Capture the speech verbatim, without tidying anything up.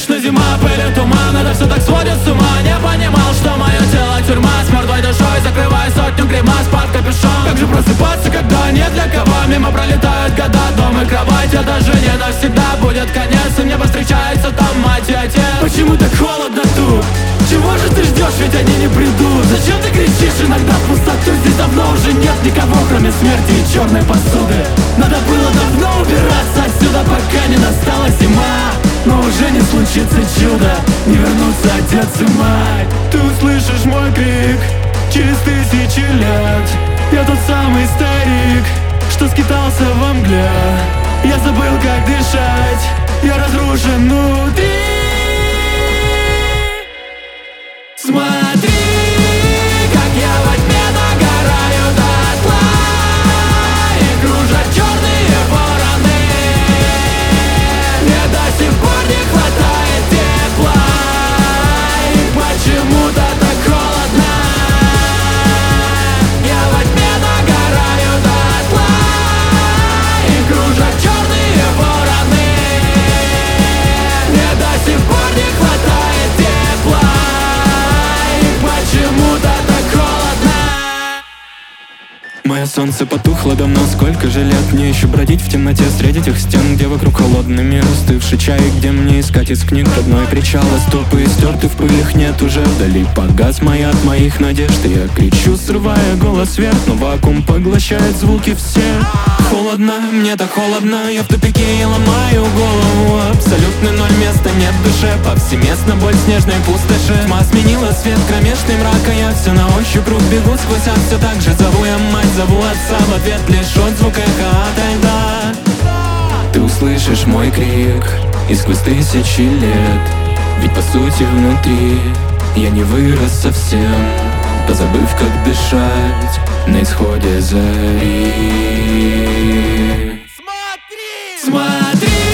Вечно зима, пыль и туман, это все так сводит с ума. Не понимал, что мое тело тюрьма, с мертвой душой закрывая сотню гримас под капюшон. Как же просыпаться, когда нет для кого? Мимо пролетают года, дом и кровать, это же не навсегда. Будет конец, и мне повстречается там мать и отец. Почему так холодно тут? Чего же ты ждешь, ведь они не придут? Зачем ты кричишь иногда в пустоту? Здесь давно уже нет никого, кроме смерти и черной посуды. Надо было давно убираться отсюда, пока не настала зима. Но уже не случится чудо, не вернутся отец и мать. Ты услышишь мой крик через тысячи лет. Я тот самый старик, что скитался во мгле. Я забыл, как дышать, я разрушен внутри. Смотри, как я во тьме догораю дотла, и кружат черные вороны. Мне до сих пор не хватает тепла, и почему-то так холодно. Я во тьме догораю дотла, и кружат черные вороны. Мне до сих пор не хватает тепла, почему-то так холодно. Мое солнце потухло давно, сколько же лет мне еще бродить в темноте среди тех стен, где вокруг холодный мир, остывший чай, где мне искать из книг родной причал. А стопы стерты в пылях, нет уже вдали, погас маяк моих надежд. И я кричу, срывая голос вверх, но вакуум поглощает звуки все. Холодно, мне так холодно, я в тупике и ломаю голову. Абсолютный ноль, места нет в душе, повсеместно боль снежной пустоши. Тьма сменила свет, кромешный мрак, а я все на ощупь круг бегу сквозь, а все так же зову я мать, зову отца, в ответ лишь отзвук эха ото льда. Ты услышишь мой крик и сквозь тысячи лет, ведь по сути внутри я не вырос совсем, позабыв, как дышать на исходе зари. Смотри! Смотри!